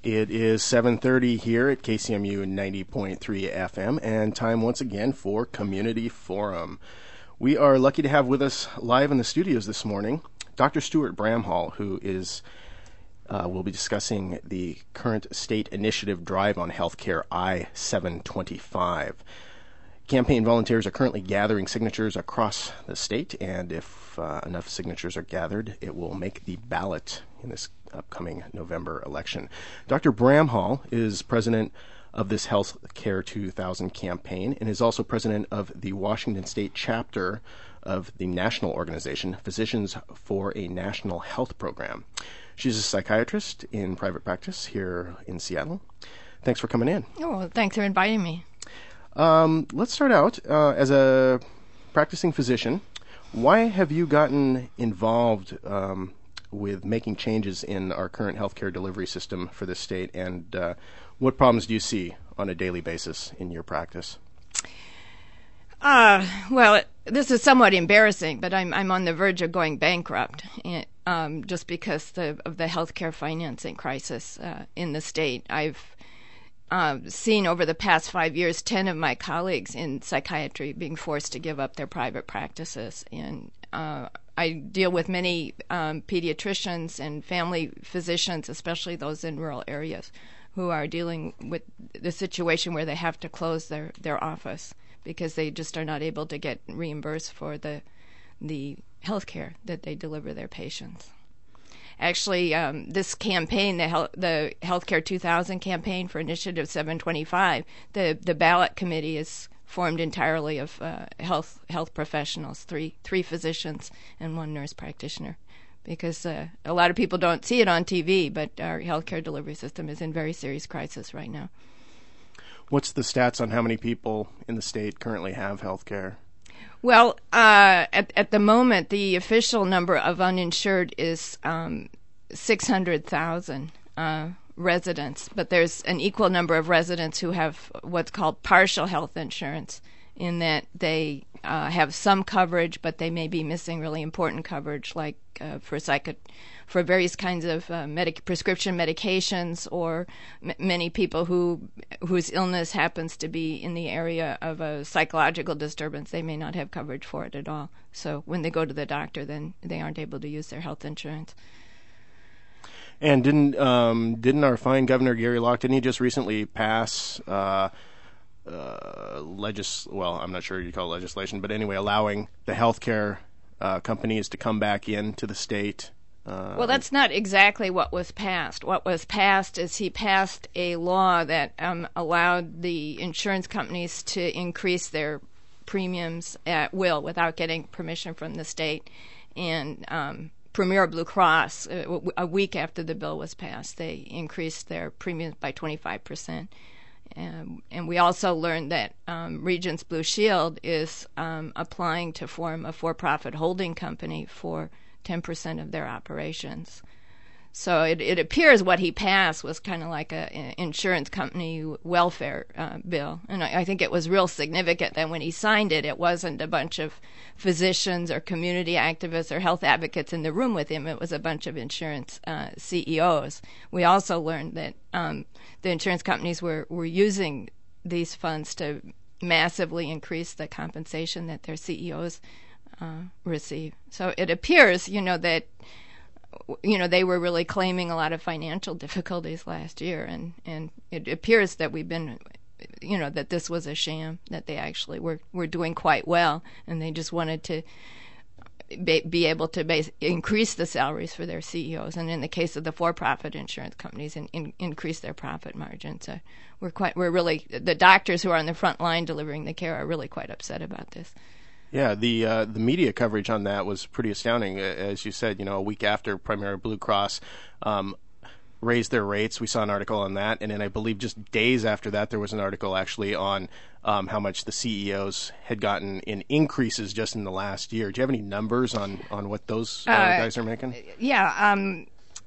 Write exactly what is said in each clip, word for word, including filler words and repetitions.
It is seven thirty here at K C M U ninety point three F M, and time once again for Community Forum. We are lucky to have with us live in the studios this morning Doctor Stuart Bramhall, who is uh, will be discussing the current state initiative drive on healthcare I seven twenty-five. Campaign volunteers are currently gathering signatures across the state, and if uh, enough signatures are gathered, it will make the ballot in this upcoming November election. Doctor Bramhall is president of this Healthcare two thousand campaign and is also president of the Washington State chapter of the national organization, Physicians for a National Health Program. She's a psychiatrist in private practice here in Seattle. Thanks for coming in. Oh, well, thanks for inviting me. Um, let's start out. Uh, as a practicing physician, why have you gotten involved um, with making changes in our current healthcare delivery system for this state, and uh, what problems do you see on a daily basis in your practice? Uh, well, it, this is somewhat embarrassing, but I'm I'm on the verge of going bankrupt, and, um, just because the, of the healthcare financing crisis uh, in the state. I've uh, seen over the past five years ten of my colleagues in psychiatry being forced to give up their private practices, and uh, I deal with many um, pediatricians and family physicians, especially those in rural areas, who are dealing with the situation where they have to close their, their office because they just are not able to get reimbursed for the the health care that they deliver their patients. Actually, um, this campaign, the Hel- the Healthcare two thousand campaign for Initiative seven twenty-five, the, the ballot committee is formed entirely of uh, health health professionals, three three physicians and one nurse practitioner, because uh, a lot of people don't see it on T V, but our healthcare delivery system is in very serious crisis right now. What's the stats on how many people in the state currently have health care? Well, uh, at at the moment, the official number of uninsured is um, six hundred thousand uh, residents, but there's an equal number of residents who have what's called partial health insurance, in that they uh, have some coverage, but they may be missing really important coverage, like uh, for psycho- for various kinds of uh, medic- prescription medications, or m- many people who whose illness happens to be in the area of a psychological disturbance. They may not have coverage for it at all. So when they go to the doctor, then they aren't able to use their health insurance. And didn't um, didn't our fine Governor Gary Locke, didn't he just recently pass uh, uh, legis? Well, I'm not sure you call it legislation, but anyway, allowing the healthcare uh, companies to come back into the state? Uh, well, that's not exactly what was passed. What was passed is he passed a law that um, allowed the insurance companies to increase their premiums at will without getting permission from the state. And um, Premier Blue Cross, uh, a week after the bill was passed, they increased their premiums by twenty-five percent. Um, and we also learned that um, Regents Blue Shield is um, applying to form a for-profit holding company for ten percent of their operations. So it, it appears what he passed was kind of like a, an insurance company welfare uh, bill. And I, I think it was real significant that when he signed it, it wasn't a bunch of physicians or community activists or health advocates in the room with him. It was a bunch of insurance uh, C E Os. We also learned that um, the insurance companies were, were using these funds to massively increase the compensation that their C E Os uh, receive. So it appears, you know, that you know, they were really claiming a lot of financial difficulties last year, and, and it appears that we've been, you know, that this was a sham, that they actually were, were doing quite well, and they just wanted to be, be able to base, increase the salaries for their C E Os, and in the case of the for-profit insurance companies, in, in, increase their profit margins. So we're quite, we're really, the doctors who are on the front line delivering the care are really quite upset about this. Yeah, the uh, the media coverage on that was pretty astounding. As you said, you know, a week after Premier Blue Cross um, raised their rates, we saw an article on that, and then I believe just days after that, there was an article actually on um, how much the C E Os had gotten in increases just in the last year. Do you have any numbers on, on what those uh, uh, guys are making? Yeah, um,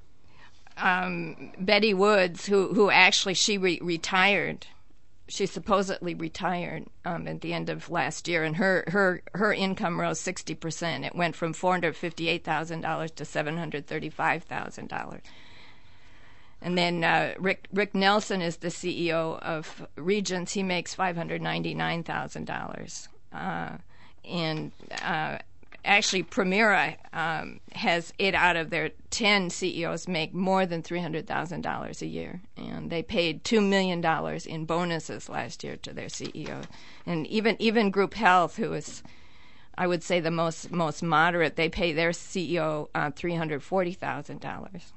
um, Betty Woods, who who actually she re- retired. She supposedly retired um, at the end of last year, and her, her, her income rose sixty percent. It went from four hundred fifty-eight thousand dollars to seven hundred thirty-five thousand dollars. And then uh, Rick Rick Nelson is the C E O of Regence. He makes five hundred ninety-nine thousand dollars. Uh, and uh, actually, Premera um, has eight out of their ten C E Os make more than three hundred thousand dollars a year. And they paid two million dollars in bonuses last year to their C E O. And even even Group Health, who is, I would say, the most, most moderate, they pay their C E O uh, three hundred forty thousand dollars.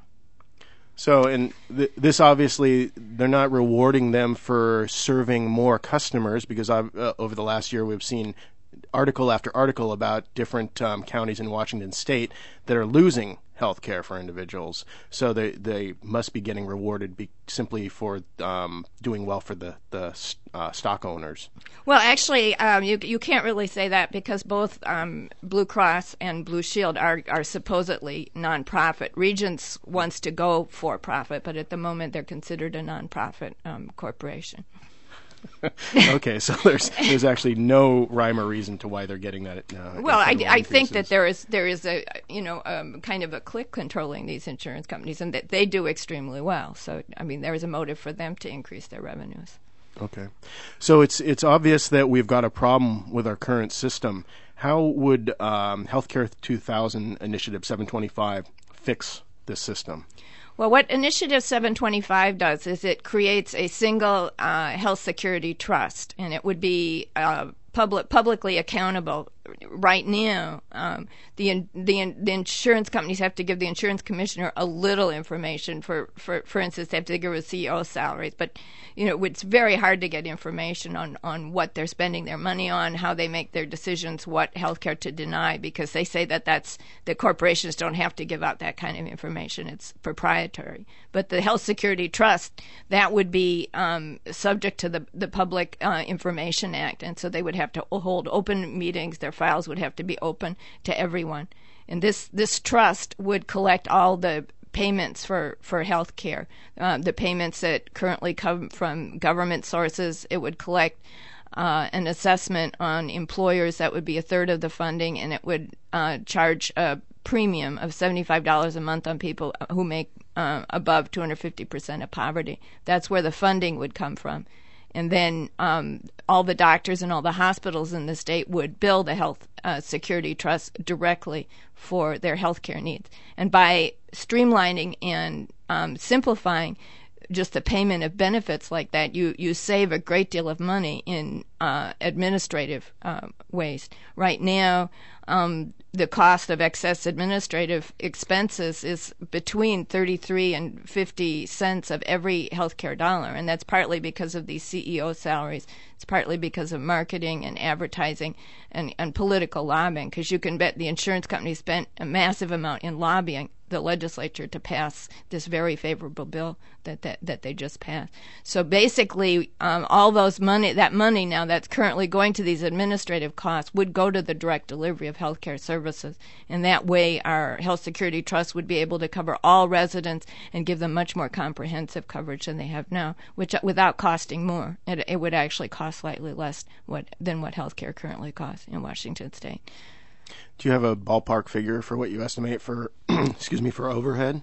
So, and th- this obviously, they're not rewarding them for serving more customers, because I've, uh, over the last year we've seen article after article about different um, counties in Washington State that are losing health care for individuals. So they they must be getting rewarded be- simply for um, doing well for the, the uh, stock owners. Well, actually, um, you you can't really say that, because both um, Blue Cross and Blue Shield are, are supposedly nonprofit. Regence wants to go for profit, but at the moment they're considered a nonprofit um, corporation. Okay, so there's there's actually no rhyme or reason to why they're getting that. Uh, well, I, I think that there is there is a you know um, kind of a clique controlling these insurance companies, and that they do extremely well. So I mean, there is a motive for them to increase their revenues. Okay, so it's it's obvious that we've got a problem with our current system. How would um, Healthcare two thousand Initiative seven twenty-five fix this system? Well, what Initiative seven twenty-five does is it creates a single uh, health security trust, and it would be uh, public, publicly accountable. Right now, um, the, the the insurance companies have to give the insurance commissioner a little information. For, for, for instance, they have to give a C E O salaries, but you know it's very hard to get information on, on what they're spending their money on, how they make their decisions, what healthcare to deny, because they say that that's the corporations don't have to give out that kind of information. It's proprietary. But the Health Security Trust, that would be um, subject to the the Public uh, Information Act, and so they would have to hold open meetings. Their files would have to be open to everyone. And this, this trust would collect all the payments for, for health care, uh, the payments that currently come from government sources. It would collect uh, an assessment on employers. That would be a third of the funding, and it would uh, charge a premium of seventy-five dollars a month on people who make uh, above two hundred fifty percent of poverty. That's where the funding would come from. And then um, all the doctors and all the hospitals in the state would bill the Health uh, Security Trust directly for their health care needs. And by streamlining and um, simplifying just the payment of benefits like that, you, you save a great deal of money in uh, administrative uh, ways. Right now, um, the cost of excess administrative expenses is between thirty-three and fifty cents of every healthcare dollar, and that's partly because of these C E O salaries. It's partly because of marketing and advertising and, and political lobbying, because you can bet the insurance companies spent a massive amount in lobbying the legislature to pass this very favorable bill that that, that they just passed. So basically, um, all those money, that money now that's currently going to these administrative costs would go to the direct delivery of healthcare services. And that way, our Health Security Trust would be able to cover all residents and give them much more comprehensive coverage than they have now, which without costing more. It, it would actually cost slightly less what, than what healthcare currently costs in Washington State. Do you have a ballpark figure for what you estimate for, excuse me, for overhead?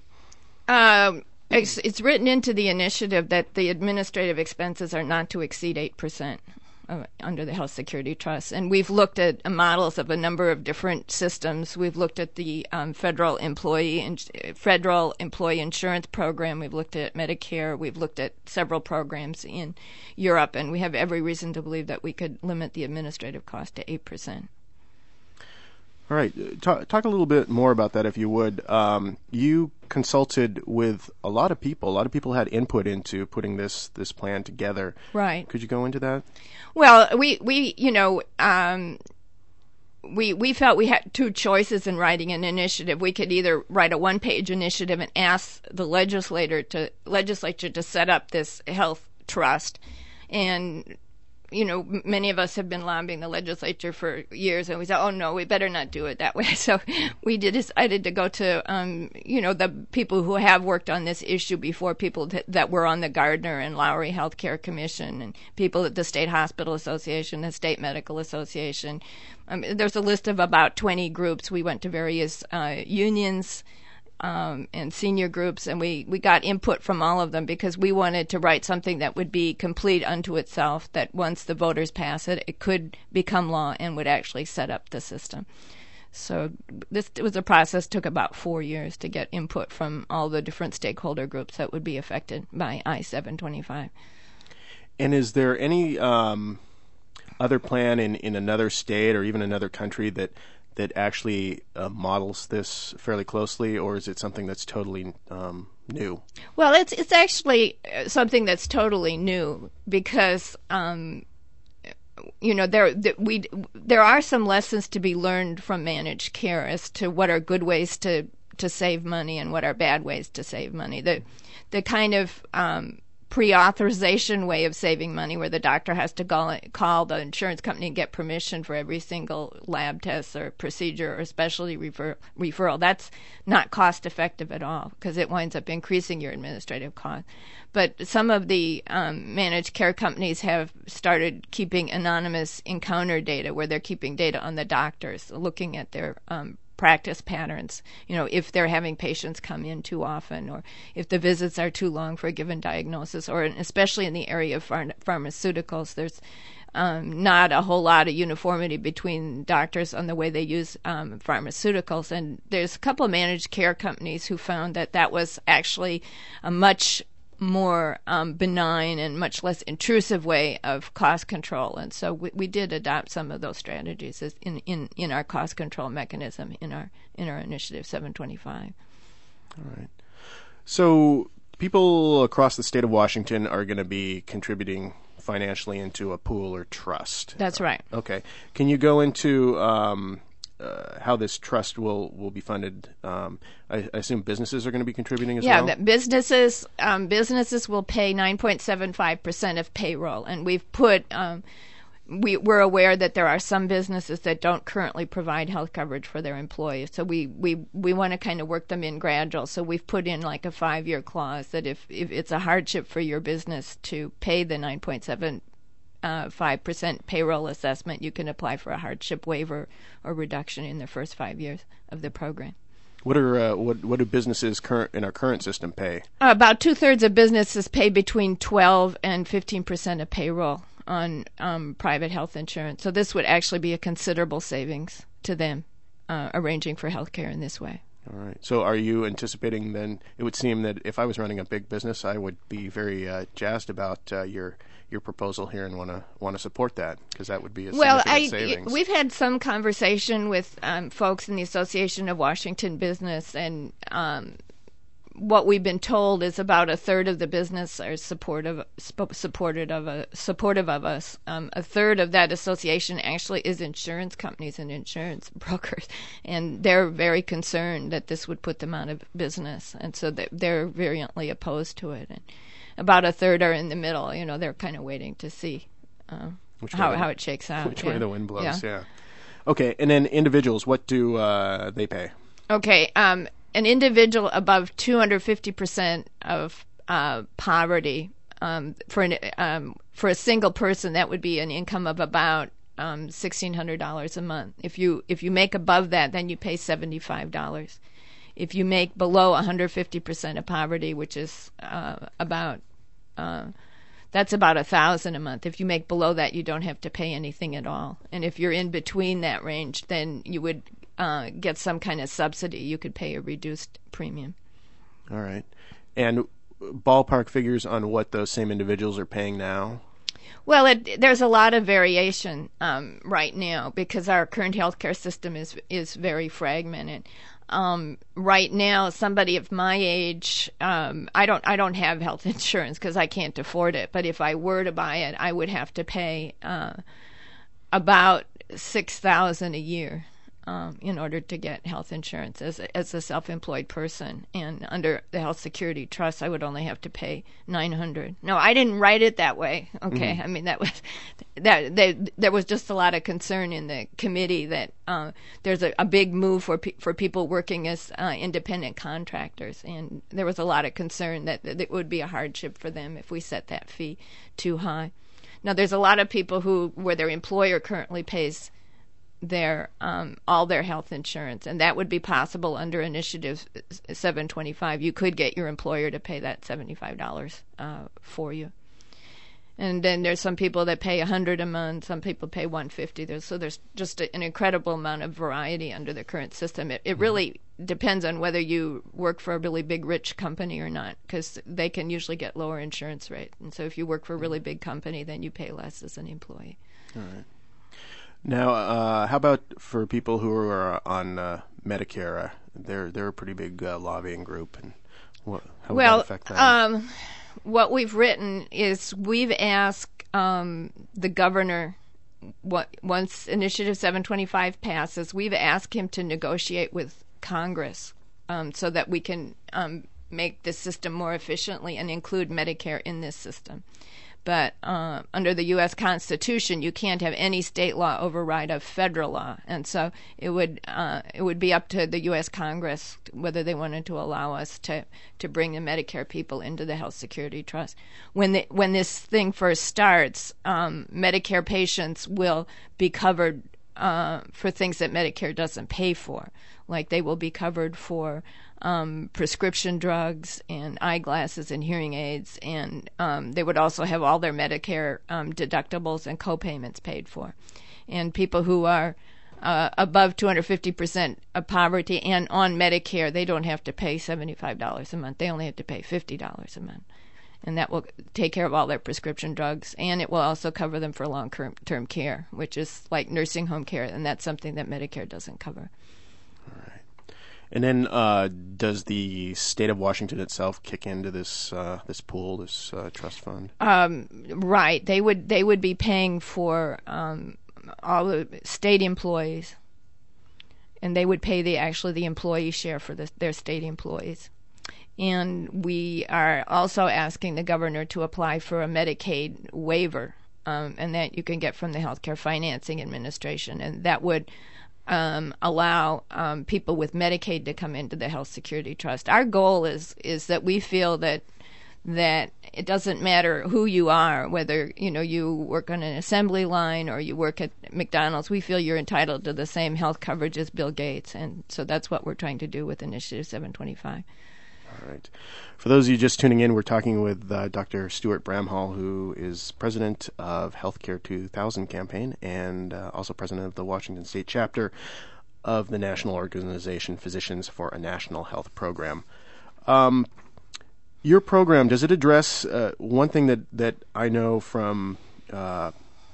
Um, it's, it's written into the initiative that the administrative expenses are not to exceed eight percent uh, under the Health Security Trust. And we've looked at models of a number of different systems. We've looked at the um, federal employee in, federal employee insurance program. We've looked at Medicare. We've looked at several programs in Europe, and we have every reason to believe that we could limit the administrative cost to eight percent. All right. Talk, talk a little bit more about that, if you would. Um, you consulted with a lot of people. A lot of people had input into putting this this plan together. Right. Could you go into that? Well, we, we you know, um, we we felt we had two choices in writing an initiative. We could either write a one-page initiative and ask the legislator to legislature to set up this health trust, and you know, many of us have been lobbying the legislature for years, and we said, oh, no, we better not do it that way. So we did decided to go to, um, you know, the people who have worked on this issue before, people that, that were on the Gardner and Lowry Healthcare Commission, and people at the State Hospital Association, the State Medical Association. Um, there's a list of about twenty groups. We went to various uh, unions, um, and senior groups, and we, we got input from all of them because we wanted to write something that would be complete unto itself, that once the voters pass it, it could become law and would actually set up the system. So this was a process, took about four years to get input from all the different stakeholder groups that would be affected by I seven twenty-five. And is there any um, other plan in, in another state or even another country that that actually uh, models this fairly closely, or is it something that's totally um, new? Well, it's it's actually something that's totally new because um, you know there we there are some lessons to be learned from managed care as to what are good ways to to save money and what are bad ways to save money. The the kind of um, pre-authorization way of saving money, where the doctor has to call, call the insurance company and get permission for every single lab test or procedure or specialty refer, referral, that's not cost-effective at all because it winds up increasing your administrative cost. But some of the um, managed care companies have started keeping anonymous encounter data, where they're keeping data on the doctors, looking at their um, practice patterns, you know, if they're having patients come in too often, or if the visits are too long for a given diagnosis, or especially in the area of phar- pharmaceuticals, there's um, not a whole lot of uniformity between doctors on the way they use um, pharmaceuticals. And there's a couple of managed care companies who found that that was actually a much more um, benign and much less intrusive way of cost control. And so we, we did adopt some of those strategies as in, in, in our cost control mechanism in our in our initiative seven twenty-five. All right. So people across the state of Washington are going to be contributing financially into a pool or trust. That's right. Uh, okay. Can you go into um, uh, how this trust will, will be funded? Um, I, I assume businesses are going to be contributing as yeah, well? Yeah, businesses um, businesses will pay nine point seven five percent of payroll. And we've put, um, we, we're aware that there are some businesses that don't currently provide health coverage for their employees. So we, we, we want to kind of work them in gradual. So we've put in like a five-year clause that if, if it's a hardship for your business to pay the nine point seven Uh, five percent payroll assessment, you can apply for a hardship waiver or reduction in the first five years of the program. What are uh, what what do businesses current in our current system pay? Uh, about two thirds of businesses pay between twelve and fifteen percent of payroll on um, private health insurance. So this would actually be a considerable savings to them, uh, arranging for health care in this way. All right. So are you anticipating then, it would seem that if I was running a big business, I would be very uh, jazzed about uh, your your proposal here and want to want to support that, because that would be a well, significant I, savings. We've had some conversation with um, folks in the Association of Washington Business, and um, what we've been told is about a third of the business are supportive supported of a, supportive of us. Um, a third of that association actually is insurance companies and insurance brokers, and they're very concerned that this would put them out of business, and so they're virulently opposed to it. And about a third are in the middle. You know, they're kind of waiting to see uh, how how it shakes out. Which yeah. way the wind blows. Yeah. yeah. Okay, and then individuals, what do uh, they pay? Okay. Um, An individual above two hundred fifty percent of uh, poverty, um, for an, um, for a single person, that would be an income of about um, sixteen hundred dollars a month. If you if you make above that, then you pay seventy-five dollars. If you make below one hundred fifty percent of poverty, which is uh, about uh, that's about a thousand a month. If you make below that, you don't have to pay anything at all. And if you're in between that range, then you would Uh, get some kind of subsidy. You could pay a reduced premium. All right. And ballpark figures on what those same individuals are paying now? Well, it, there's a lot of variation um, right now because our current healthcare system is is very fragmented. Um, right now, somebody of my age, um, I don't I don't have health insurance because I can't afford it. But if I were to buy it, I would have to pay uh, about six thousand a year. Um, in order to get health insurance as a, as a self-employed person, and under the Health Security Trust, I would only have to pay nine hundred. No, I didn't write it that way. Okay, mm-hmm. I mean that was that they, there was just a lot of concern in the committee that uh, there's a, a big move for pe- for people working as uh, independent contractors, and there was a lot of concern that, that it would be a hardship for them if we set that fee too high. Now, there's a lot of people who where their employer currently pays their um, all their health insurance, and that would be possible under Initiative seven twenty-five. You could get your employer to pay that seventy-five dollars uh, for you. And then there's some people that pay one hundred dollars a month. Some people pay one hundred fifty dollars. There's, so there's just a, an incredible amount of variety under the current system. It, it really depends on whether you work for a really big, rich company or not, because they can usually get lower insurance rate. And so if you work for a really big company, then you pay less as an employee. All right. Now, uh, how about for people who are on uh, Medicare? Uh, they're they're a pretty big uh, lobbying group, and what, how would well, that affect them? Um, what we've written is we've asked um, the governor, what, once Initiative seven twenty-five passes, we've asked him to negotiate with Congress um, so that we can um, make the system more efficiently and include Medicare in this system. But uh, under the U S Constitution, you can't have any state law override a federal law, and so it would uh, it would be up to the U S Congress whether they wanted to allow us to, to bring the Medicare people into the Health Security Trust. When the, when this thing first starts, um, Medicare patients will be covered uh, for things that Medicare doesn't pay for, like they will be covered for Um, prescription drugs and eyeglasses and hearing aids, and um, they would also have all their Medicare um, deductibles and co-payments paid for. And people who are uh, above two hundred fifty percent of poverty and on Medicare, they don't have to pay seventy-five dollars a month. They only have to pay fifty dollars a month. And that will take care of all their prescription drugs, and it will also cover them for long-term care, which is like nursing home care, and that's something that Medicare doesn't cover. And then, uh, does the state of Washington itself kick into this uh, this pool, this uh, trust fund? Um, right. They would they would be paying for um, all the state employees, and they would pay the actually the employee share for the, their state employees. And we are also asking the governor to apply for a Medicaid waiver, um, and that you can get from the Healthcare Financing Administration, and that would Um, allow um, people with Medicaid to come into the Health Security Trust. Our goal is is that we feel that that it doesn't matter who you are, whether you know you work on an assembly line or you work at McDonald's. We feel you're entitled to the same health coverage as Bill Gates, and so that's what we're trying to do with Initiative seven twenty-five. All right. For those of you just tuning in, we're talking with uh, Doctor Stuart Bramhall, who is president of Healthcare two thousand campaign and uh, also president of the Washington State chapter of the national organization Physicians for a National Health Program. Um, your program, does it address uh, one thing that, that I know from uh,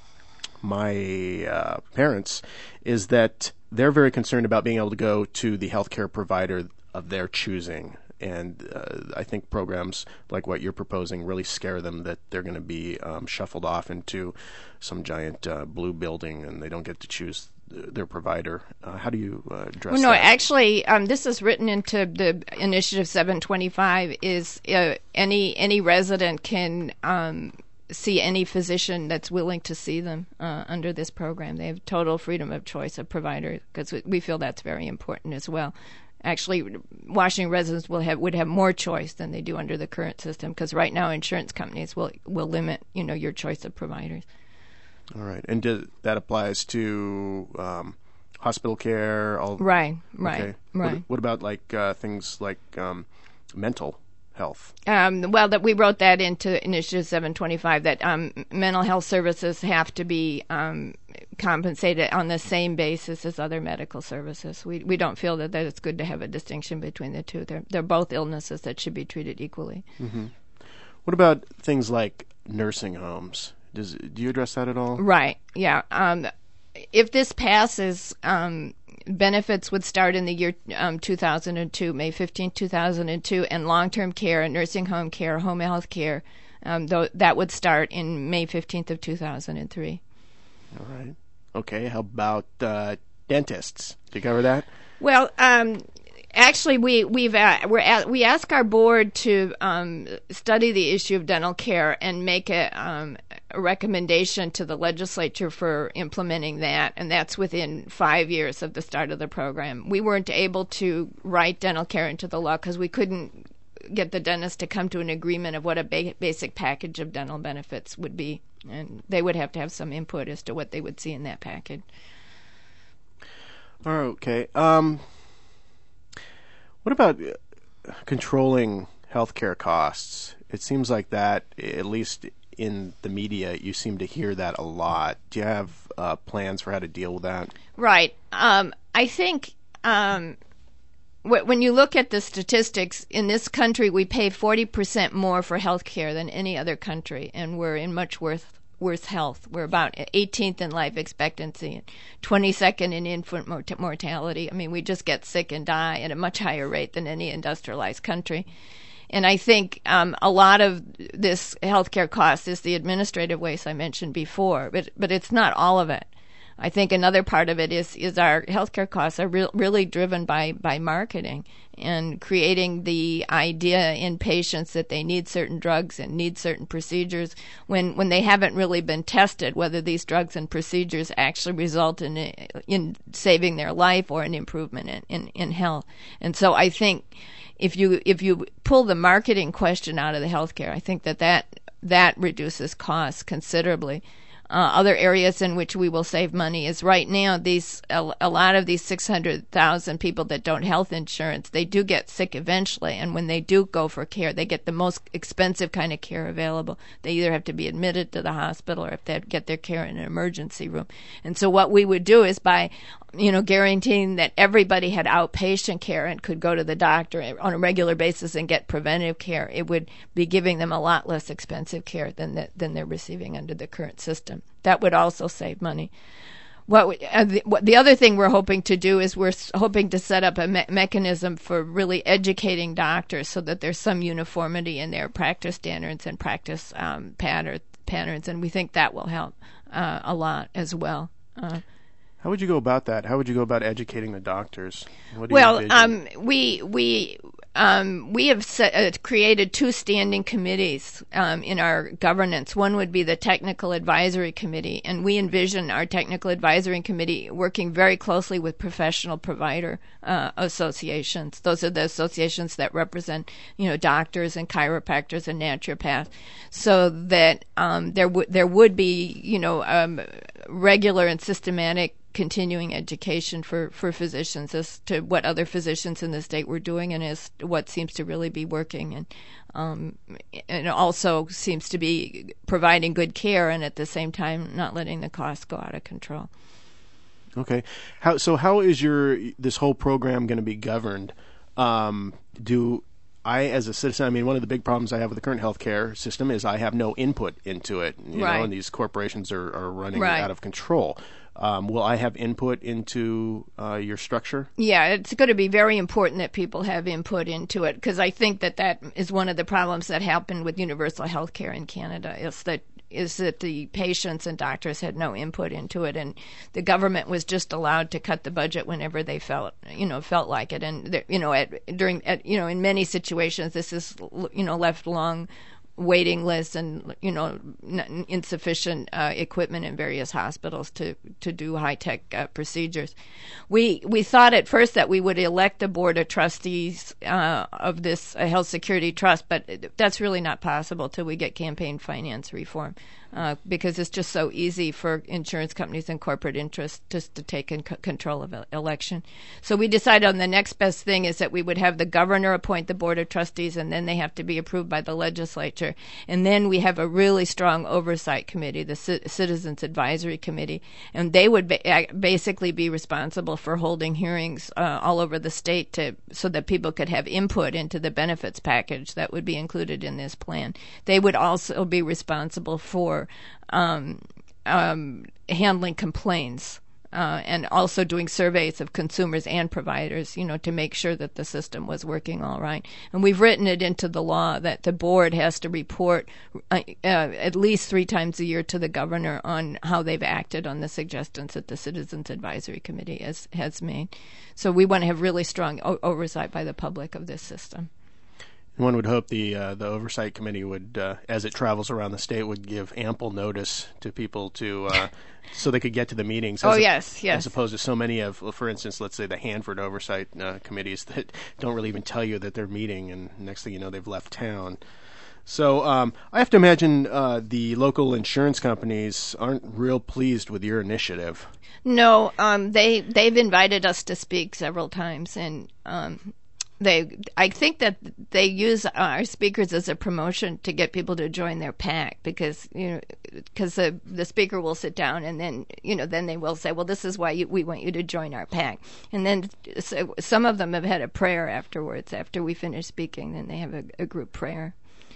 my uh, parents is that they're very concerned about being able to go to the healthcare provider of their choosing. And uh, I think programs like what you're proposing really scare them that they're going to be um, shuffled off into some giant uh, blue building and they don't get to choose th- their provider. Uh, how do you uh, address well, no, that? No, actually, um, this is written into the Initiative seven twenty-five is uh, any any resident can um, see any physician that's willing to see them uh, under this program. They have total freedom of choice of provider because we feel that's very important as well. Actually, Washington residents will have would have more choice than they do under the current system because right now insurance companies will will limit you know your choice of providers. All right, and does, that applies to um, hospital care. All right, right, okay. right. What, what about like uh, things like um, mental health? Um, well, that we wrote that into Initiative seven twenty-five that um, mental health services have to be um, compensated on the same basis as other medical services. We we don't feel that, that it's good to have a distinction between the two. They're they're both illnesses that should be treated equally. Mm-hmm. What about things like nursing homes? Does do you address that at all? Right. Yeah. Um, if this passes, um, benefits would start in the year um, two thousand two, May fifteenth, two thousand two, and long-term care and nursing home care, home health care, um, th- that would start in May fifteenth of two thousand three. All right. Okay. How about uh, dentists? Did you cover that? Well, um, actually, we we've uh, we're at, we ask our board to um, study the issue of dental care and make a, um, a recommendation to the legislature for implementing that, and that's within five years of the start of the program. We weren't able to write dental care into the law because we couldn't get the dentist to come to an agreement of what a ba- basic package of dental benefits would be, and they would have to have some input as to what they would see in that package. All right, okay. Um, what about uh, controlling healthcare costs? It seems like that, at least in the media, you seem to hear that a lot. Do you have uh, plans for how to deal with that? Right. Um, I think um, wh- when you look at the statistics, in this country we pay forty percent more for health care than any other country, and we're in much worse, worse health. We're about eighteenth in life expectancy, twenty-second in infant mort- mortality. I mean, we just get sick and die at a much higher rate than any industrialized country. And I think um, a lot of this healthcare cost is the administrative waste I mentioned before, but but it's not all of it. I think another part of it is is our healthcare costs are re- really driven by, by marketing and creating the idea in patients that they need certain drugs and need certain procedures when, when they haven't really been tested whether these drugs and procedures actually result in in saving their life or an improvement in, in, in health. And so I think if you if you pull the marketing question out of the healthcare, I think that that, that reduces costs considerably. Uh, other areas in which we will save money is right now these a, a lot of these six hundred thousand people that don't health insurance, they do get sick eventually, and when they do go for care, they get the most expensive kind of care available. They either have to be admitted to the hospital or if they get their care in an emergency room. And so what we would do is by you know, guaranteeing that everybody had outpatient care and could go to the doctor on a regular basis and get preventive care, it would be giving them a lot less expensive care than the, than they're receiving under the current system. That would also save money. What, we, uh, the, what the other thing we're hoping to do is we're hoping to set up a me- mechanism for really educating doctors so that there's some uniformity in their practice standards and practice um, pattern, patterns, and we think that will help uh, a lot as well. Uh, How would you go about that? How would you go about educating the doctors? What do well, you um, we we um, we have set, uh, created two standing committees um, in our governance. One would be the Technical Advisory Committee, and we envision our Technical Advisory Committee working very closely with professional provider uh, associations. Those are the associations that represent, you know, doctors and chiropractors and naturopaths, so that um, there would there would be, you know, um, regular and systematic continuing education for, for physicians as to what other physicians in the state were doing and as to what seems to really be working, and um, and it also seems to be providing good care and at the same time not letting the costs go out of control. Okay, how so? How is your this whole program going to be governed? Um, do I, as a citizen, I mean, one of the big problems I have with the current healthcare system is I have no input into it, you right. know, and these corporations are, are running right. out of control. Um, will I have input into uh, your structure? Yeah, it's going to be very important that people have input into it, because I think that that is one of the problems that happened with universal health care in Canada, is that is that the patients and doctors had no input into it, and the government was just allowed to cut the budget whenever they felt, you know, felt like it. And you know, at during at you know, in many situations, this is you know left long waiting lists and you know n- insufficient uh, equipment in various hospitals to to do high tech uh, procedures. We we thought at first that we would elect a board of trustees uh, of this uh, health security trust, but that's really not possible till we get campaign finance reform, uh, because it's just so easy for insurance companies and corporate interests just to take in c- control of el- election. So we decided on the next best thing is that we would have the governor appoint the board of trustees, and then they have to be approved by the legislature. And then we have a really strong oversight committee, the C- Citizens Advisory Committee, and they would ba- basically be responsible for holding hearings uh, all over the state to so that people could have input into the benefits package that would be included in this plan. They would also be responsible for um, um, handling complaints. Uh, and also doing surveys of consumers and providers, you know, to make sure that the system was working all right. And we've written it into the law that the board has to report uh, uh, at least three times a year to the governor on how they've acted on the suggestions that the Citizens Advisory Committee has, has made. So we want to have really strong o- oversight by the public of this system. One would hope the uh, the oversight committee would, uh, as it travels around the state, would give ample notice to people to uh, so they could get to the meetings. Oh as yes, a, yes. As opposed to so many of, for instance, let's say the Hanford oversight uh, committees that don't really even tell you that they're meeting, and next thing you know, they've left town. So um, I have to imagine uh, the local insurance companies aren't real pleased with your initiative. No, um, they they've invited us to speak several times, and um, they I think that they use our speakers as a promotion to get people to join their PAC, because you know because the the speaker will sit down and then you know then they will say, well, this is why you, we want you to join our PAC, and then so some of them have had a prayer afterwards after we finish speaking. Then they have a, a group prayer.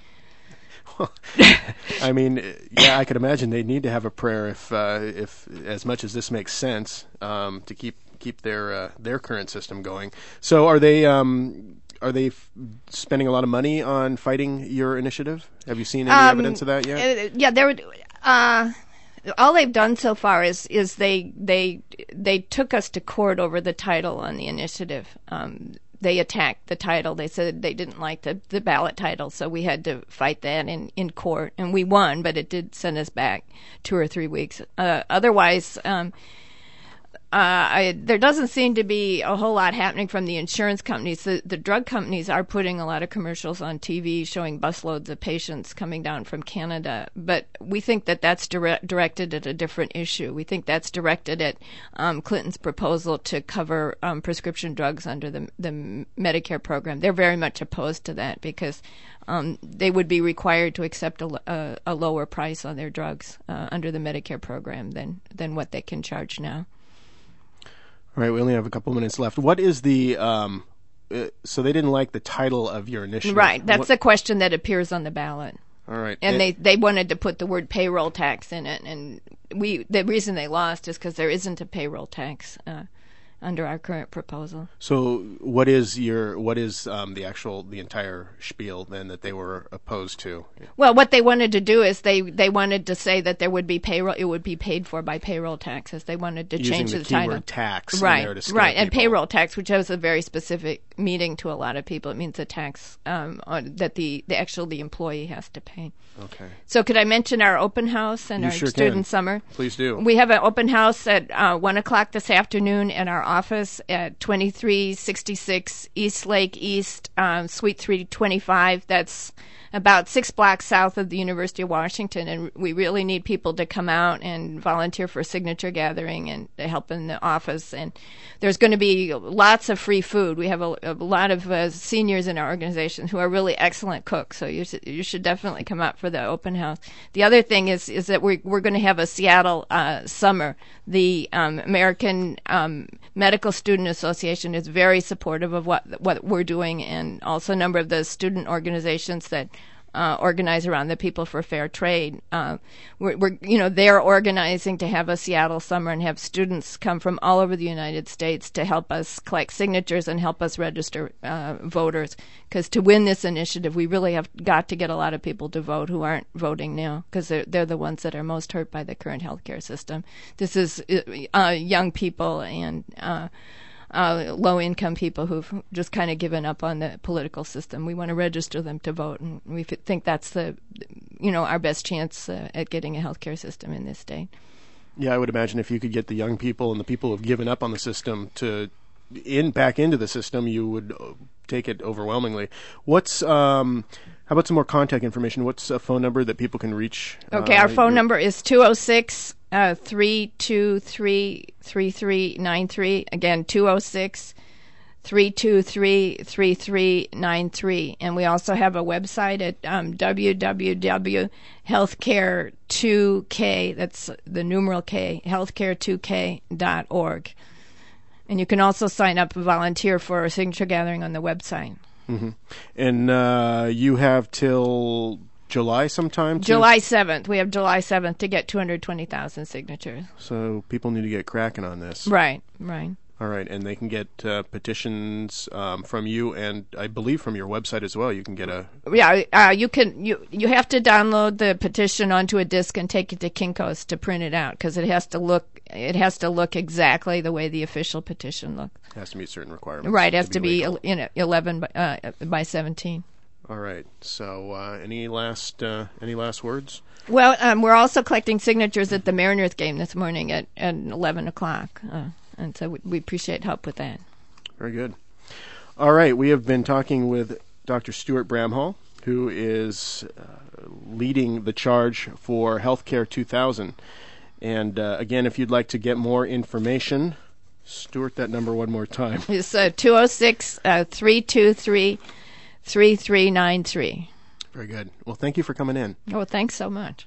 Well, I mean, yeah, I could imagine they need to have a prayer if, uh, if as much as this makes sense, um, to keep keep their uh, their current system going. So, are they um, are they f- spending a lot of money on fighting your initiative? Have you seen any um, evidence of that yet? Uh, yeah, there. Uh, all they've done so far is is they they they took us to court over the title on the initiative. Um, They attacked the title. They said they didn't like the, the ballot title, so we had to fight that in, in court. And we won, but it did send us back two or three weeks. Uh, otherwise, um, uh, I, there doesn't seem to be a whole lot happening from the insurance companies. The, the drug companies are putting a lot of commercials on T V showing busloads of patients coming down from Canada. But we think that that's direct, directed at a different issue. We think that's directed at um, Clinton's proposal to cover um, prescription drugs under the, the Medicare program. They're very much opposed to that because um, they would be required to accept a, a, a lower price on their drugs uh, under the Medicare program than, than what they can charge now. All right, we only have a couple minutes left. What is the um, uh, so they didn't like the title of your initiative? Right, that's what? the question that appears on the ballot. All right, and it, they, they wanted to put the word payroll tax in it, and we the reason they lost is because there isn't a payroll tax uh, under our current proposal. So, what is your what is um, the actual the entire spiel then that they were opposed to? Well, what they wanted to do is they, they wanted to say that there would be payroll. It would be paid for by payroll taxes. They wanted to Using change the, the keyword title. tax, Right, in there to scare right, and people. payroll tax, which has a very specific meaning to a lot of people. It means a tax um, on, that the the actual the employee has to pay. Okay. So, could I mention our open house and You our sure student can. summer? Please do. We have an open house at uh, one o'clock this afternoon in our office at twenty-three sixty-six East Lake East, um, Suite three twenty-five. That's about six blocks south of the University of Washington, and we really need people to come out and volunteer for a signature gathering and to help in the office. And there's going to be lots of free food. We have a, a lot of uh, seniors in our organization who are really excellent cooks, so you should, you should definitely come out for the open house. The other thing is is that we're, we're going to have a Seattle uh, summer. The um, American um, Medical Student Association is very supportive of what what we're doing, and also a number of the student organizations that Uh, organize around the People for Fair Trade. Uh, we're, we're, you know, they're organizing to have a Seattle summer and have students come from all over the United States to help us collect signatures and help us register uh, voters. Because to win this initiative, we really have got to get a lot of people to vote who aren't voting now, because they're, they're the ones that are most hurt by the current healthcare system. This is uh, young people and uh, Uh, low-income people who've just kind of given up on the political system. We want to register them to vote, and we f- think that's the, you know, our best chance uh, at getting a healthcare system in this state. Yeah, I would imagine if you could get the young people and the people who've given up on the system to in back into the system, you would take it overwhelmingly. What's um, how about some more contact information? What's a phone number that people can reach? Okay, uh, our phone your... number is two oh six, three two three, three three nine three. Again, two oh six, three two three, three three nine three. And we also have a website at um, w w w dot healthcare two k, that's the numeral K, healthcare two k dot org. And you can also sign up and volunteer for a signature gathering on the website. Mm-hmm. And uh, you have till July sometime? To... July seventh. We have July seventh to get two hundred twenty thousand signatures. So people need to get cracking on this. Right, right. All right, and they can get uh, petitions um, from you, and I believe from your website as well. You can get a yeah. Uh, you can you you have to download the petition onto a disk and take it to Kinko's to print it out, because it has to look it has to look exactly the way the official petition looks. It has to meet certain requirements. Right, it has to to be, be, you know, eleven by, uh, by seventeen. All right. So, uh, any last uh, any last words? Well, um, we're also collecting signatures at the Mariners game this morning at, at eleven o'clock. Uh, And so we appreciate help with that. Very good. All right. We have been talking with Doctor Stuart Bramhall. who is uh, leading the charge for Healthcare two thousand. And uh, again, if you'd like to get more information, Stuart, that number one more time. It's uh, two oh six, three two three, three three nine three. Very good. Well, thank you for coming in. Oh, thanks so much.